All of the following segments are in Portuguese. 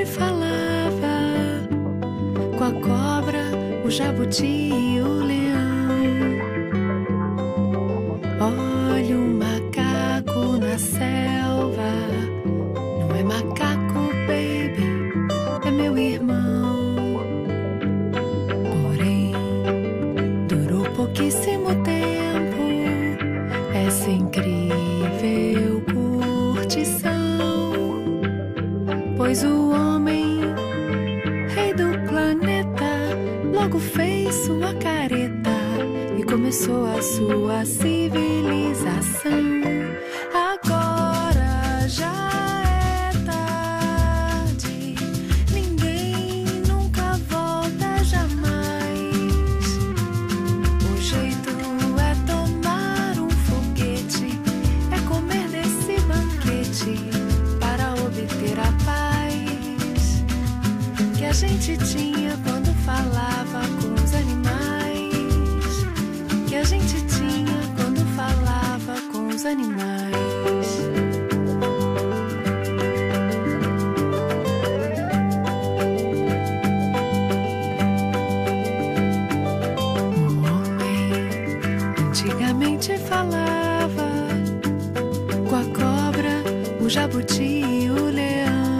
falava com a cobra, o jabuti e o leão. Olha um macaco na selva, não é macaco, baby, é meu irmão. Porém, durou pouquíssimo tempo essa incrível curtição, pois o homem, rei do planeta, logo fez sua careta e começou a sua civilização. Agora já é tarde, ninguém nunca volta jamais. O jeito é tomar um foguete, é comer desse banquete para obter a paz que a gente tinha quando falava com os animais, que a gente tinha quando falava com os animais. O homem antigamente falava com a cobra, o jabuti e o leão.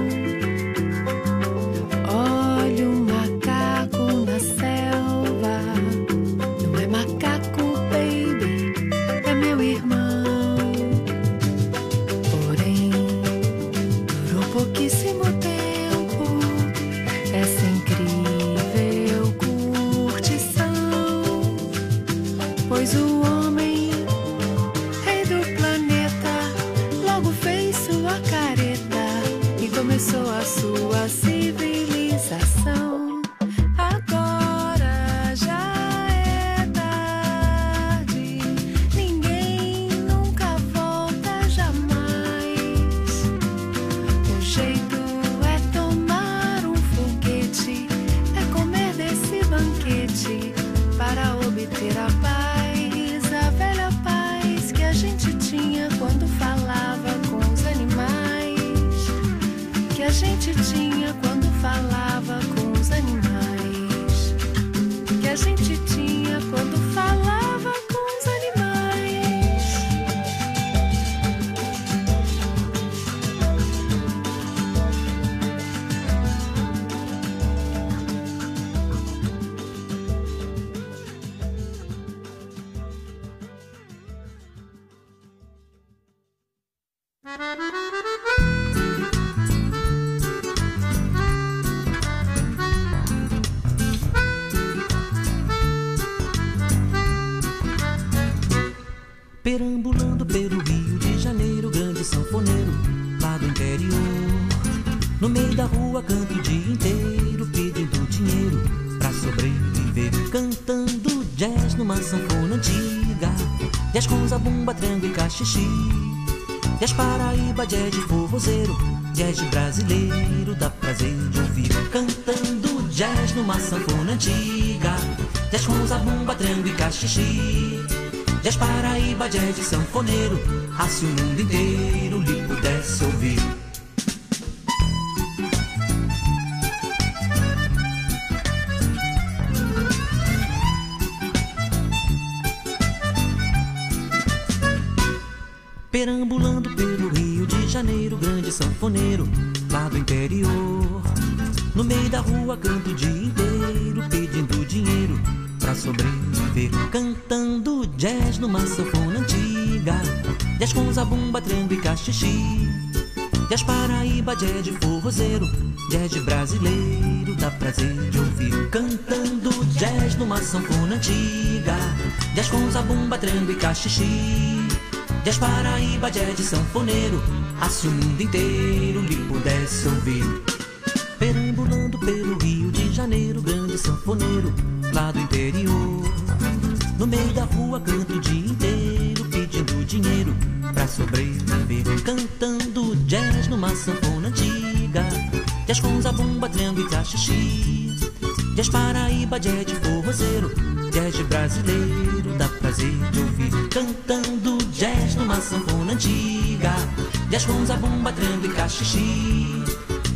Olha um macaco na selva, não é macaco, baby, é meu irmão. Porém, durou pouquíssimo tempo essa incrível curtição, pois o homem, rei do planeta, logo fez sua careta e começou a sua civilização. Agora já é tarde, ninguém nunca volta jamais. O jeito é tomar um foguete, é comer desse banquete para obter a velha paz que a gente tinha quando falava com os animais, que a gente tinha quando falava com os animais, que a gente tinha quando falava com os animais. Perambulando pelo Rio de Janeiro, grande sanfoneiro lá do interior. No meio da rua canto o dia inteiro, pedindo dinheiro pra sobreviver, cantando jazz numa sanfona antiga. Jazz com zabumba, triângulo e cachixi, jazz Paraíba, jazz de forrozeiro, jazz brasileiro, dá prazer de ouvir, cantando jazz numa sanfona antiga. Jazz com zabumba, triângulo e cachixi, jazz Paraíba, jazz de sanfoneiro, ah, se o mundo inteiro lhe pudesse ouvir. Perambulando pelo Rio de Janeiro, grande sanfoneiro lá do interior. No meio da rua canto o dia inteiro, pedindo dinheiro pra sobreviver, cantando jazz numa sanfona antiga. Jazz com zabumba, triângulo e cachixi, jazz Paraíba, jazz de forrozeiro, jazz brasileiro, dá prazer de ouvir, cantando jazz numa sanfona antiga. Jazz com zabumba, triângulo e cachixi, jazz Paraíba, jazz de sanfoneiro, ah, se o mundo inteiro lhe pudesse ouvir. Perambulando pelo Rio de Janeiro, grande sanfoneiro lá do interior. No meio da rua canto o dia inteiro, pedindo dinheiro pra sobreviver, cantando jazz numa sanfona antiga. Jazz com zabumba, triângulo e cachixi, jazz Paraíba, jazz de forrozeiro, jazz brasileiro, dá prazer de ouvir, cantando jazz numa sanfona antiga. Jazz com zabumba, triângulo e cachixi,